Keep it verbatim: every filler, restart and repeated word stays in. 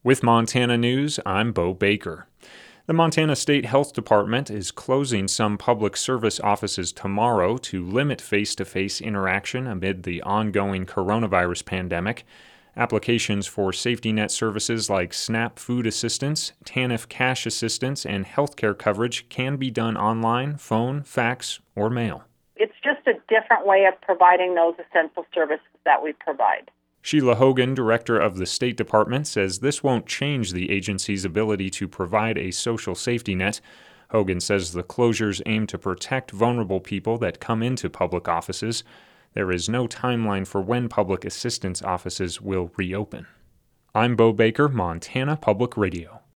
With Montana News, I'm Bo Baker. The Montana State Health Department is closing some public service offices tomorrow to limit face-to-face interaction amid the ongoing coronavirus pandemic. Applications for safety net services like SNAP food assistance, TANF cash assistance, and healthcare coverage can be done online, phone, fax, or mail. It's just a different way of providing those essential services that we provide. Sheila Hogan, director of the State Department, says this won't change the agency's ability to provide a social safety net. Hogan says the closures aim to protect vulnerable people that come into public offices. There is no timeline for when public assistance offices will reopen. I'm Bo Baker, Montana Public Radio.